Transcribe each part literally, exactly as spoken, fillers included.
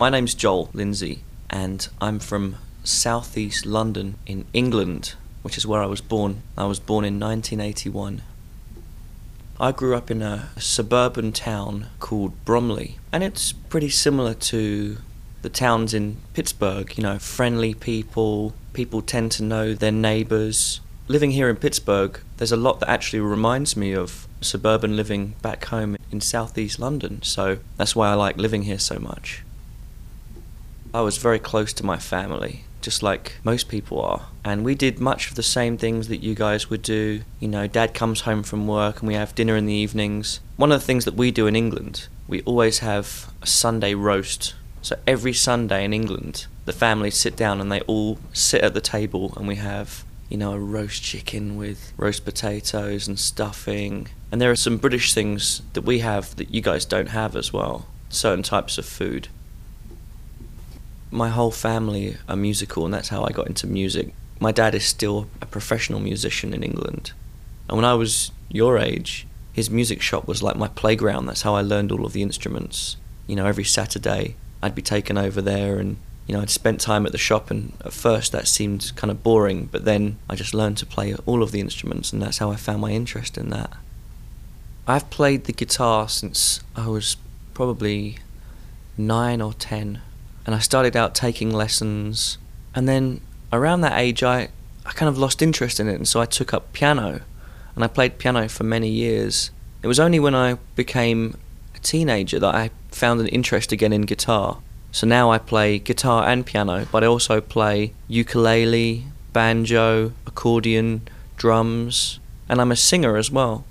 My name's Joel Lindsay, and I'm from southeast London in England, which is where I was born. I was born in nineteen eighty-one. I grew up in a suburban town called Bromley, and it's pretty similar to the towns in Pittsburgh, you know, friendly people, people tend to know their neighbours. Living here in Pittsburgh, there's a lot that actually reminds me of suburban living back home in southeast London, so that's why I like living here so much. I was very close to my family, just like most people are, and we did much of the same things that you guys would do. You know, Dad comes home from work and we have dinner in the evenings. One of the things that we do in England, we always have a Sunday roast. So every Sunday in England, the families sit down and they all sit at the table and we have, you know, a roast chicken with roast potatoes and stuffing. And there are some British things that we have that you guys don't have as well, certain types of food. My whole family are musical, and that's how I got into music. My dad is still a professional musician in England. And when I was your age, his music shop was like my playground. That's how I learned all of the instruments. You know, every Saturday I'd be taken over there and, you know, I'd spent time at the shop, and at first that seemed kind of boring, but then I just learned to play all of the instruments, and that's how I found my interest in that. I've played the guitar since I was probably nine or ten, and I started out taking lessons, and then around that age I, I kind of lost interest in it, and so I took up piano, and I played piano for many years. It was only when I became a teenager that I found an interest again in guitar. So now I play guitar and piano, but I also play ukulele, banjo, accordion, drums, and I'm a singer as well.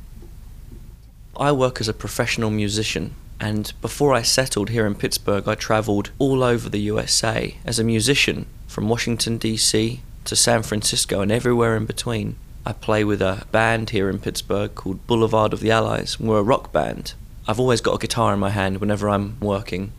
I work as a professional musician, and before I settled here in Pittsburgh, I travelled all over the U S A as a musician, from Washington D C to San Francisco and everywhere in between. I play with a band here in Pittsburgh called Boulevard of the Allies. We're a rock band. I've always got a guitar in my hand whenever I'm working.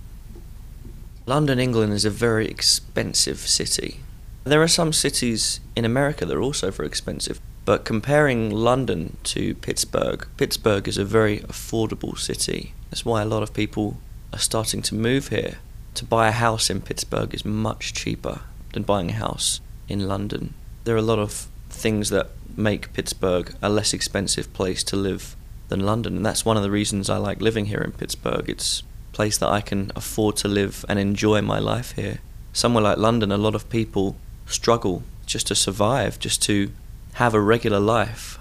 London, England is a very expensive city. There are some cities in America that are also very expensive, but comparing London to Pittsburgh, Pittsburgh is a very affordable city. That's why a lot of people are starting to move here. To buy a house in Pittsburgh is much cheaper than buying a house in London. There are a lot of things that make Pittsburgh a less expensive place to live than London, and that's one of the reasons I like living here in Pittsburgh. It's a place that I can afford to live and enjoy my life here. Somewhere like London, a lot of people struggle just to survive, just to have a regular life.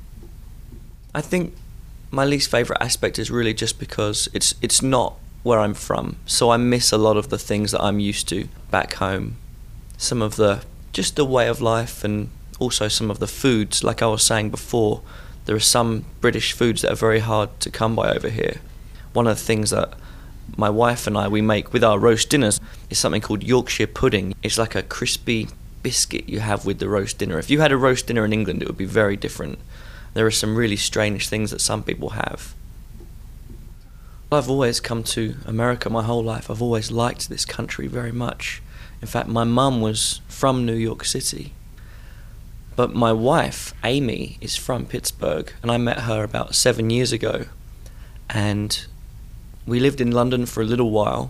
I think my least favourite aspect is really just because it's it's not where I'm from, so I miss a lot of the things that I'm used to back home. Some of the, just the way of life, and also some of the foods. Like I was saying before, there are some British foods that are very hard to come by over here. One of the things that my wife and I, we make with our roast dinners is something called Yorkshire pudding. It's like a crispy biscuit you have with the roast dinner. If you had a roast dinner in England, it would be very different. There are some really strange things that some people have. I've always come to America my whole life. I've always liked this country very much. In fact, my mum was from New York City. But my wife, Amy, is from Pittsburgh, and I met her about seven years ago. And we lived in London for a little while,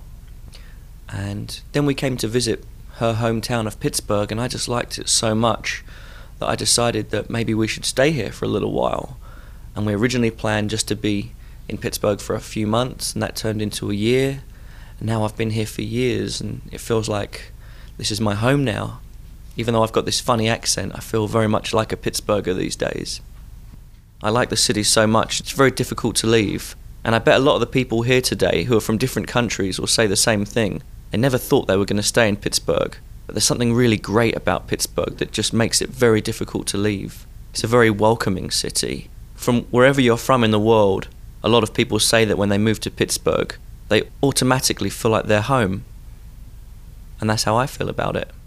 and then we came to visit her hometown of Pittsburgh, and I just liked it so much that I decided that maybe we should stay here for a little while. And we originally planned just to be in Pittsburgh for a few months, and that turned into a year. And now I've been here for years, and it feels like this is my home now. Even though I've got this funny accent, I feel very much like a Pittsburgher these days. I like the city so much, it's very difficult to leave. And I bet a lot of the people here today who are from different countries will say the same thing. They never thought they were going to stay in Pittsburgh. But there's something really great about Pittsburgh that just makes it very difficult to leave. It's a very welcoming city. From wherever you're from in the world, a lot of people say that when they move to Pittsburgh, they automatically feel like they're home. And that's how I feel about it.